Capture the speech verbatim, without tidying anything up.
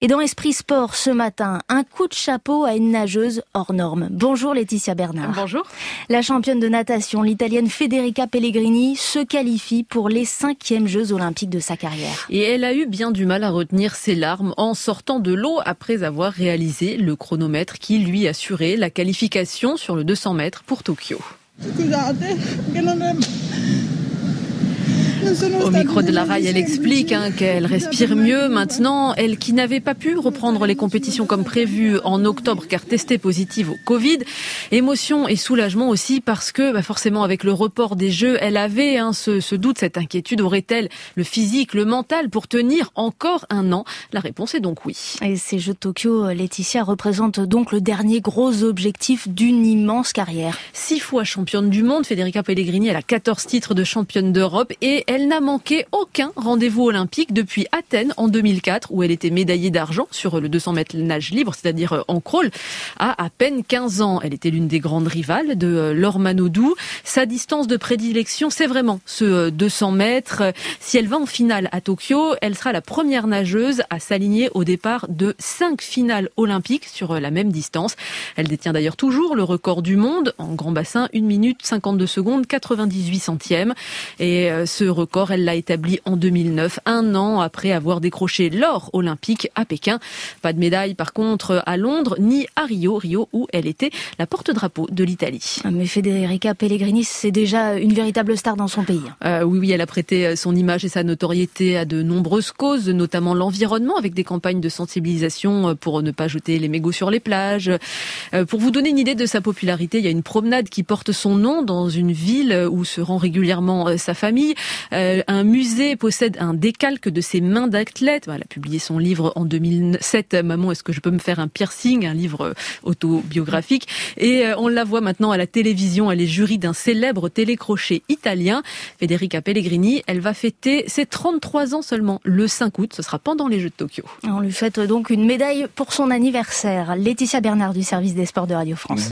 Et dans Esprit Sport ce matin, un coup de chapeau à une nageuse hors norme. Bonjour Laetitia Bernard. Bonjour. La championne de natation, l'italienne Federica Pellegrini, se qualifie pour les cinquièmes Jeux olympiques de sa carrière. Et elle a eu bien du mal à retenir ses larmes en sortant de l'eau après avoir réalisé le chronomètre qui lui assurait la qualification sur le deux cents mètres pour Tokyo. Au micro de la Rai, elle explique hein, qu'elle respire mieux maintenant. Elle qui n'avait pas pu reprendre les compétitions comme prévu en octobre car testée positive au Covid. Émotion et soulagement aussi parce que bah forcément avec le report des Jeux, elle avait hein, ce, ce doute, cette inquiétude. Aurait-elle le physique, le mental pour tenir encore un an? La réponse est donc oui. Et ces Jeux de Tokyo, Laetitia, représentent donc le dernier gros objectif d'une immense carrière. Six fois championne du monde, Federica Pellegrini, elle a quatorze titres de championne d'Europe et elle n'a manqué aucun rendez-vous olympique depuis Athènes en deux mille quatre où elle était médaillée d'argent sur le deux cents mètres nage libre, c'est-à-dire en crawl, à à peine quinze ans. Elle était l'une des grandes rivales de Laure Manodou. Sa distance de prédilection, c'est vraiment ce deux cents mètres. Si elle va en finale à Tokyo, elle sera la première nageuse à s'aligner au départ de cinq finales olympiques sur la même distance. Elle détient d'ailleurs toujours le record du monde en grand bassin, une minute cinquante-deux secondes quatre-vingt-dix-huit centièmes. Et ce record, elle l'a établi en deux mille neuf, un an après avoir décroché l'or olympique à Pékin. Pas de médaille par contre à Londres ni à Rio, Rio où elle était la porte-drapeau de l'Italie. Mais Federica Pellegrini, c'est déjà une véritable star dans son pays. Euh, oui, oui, elle a prêté son image et sa notoriété à de nombreuses causes, notamment l'environnement, avec des campagnes de sensibilisation pour ne pas jeter les mégots sur les plages. Euh, pour vous donner une idée de sa popularité, il y a une promenade qui porte son nom dans une ville où se rend régulièrement sa famille. Euh, un musée possède un décalque de ses mains d'athlète. Elle a publié son livre en deux mille sept, Maman, est-ce que je peux me faire un piercing? Un livre autobiographique. Et euh, on la voit maintenant à la télévision. Elle est jury d'un célèbre télécrochet italien. Federica Pellegrini, elle va fêter ses trente-trois ans seulement le cinq août. Ce sera pendant les Jeux de Tokyo. On lui fête donc une médaille pour son anniversaire. Laetitia Bernard du service des sports de Radio France.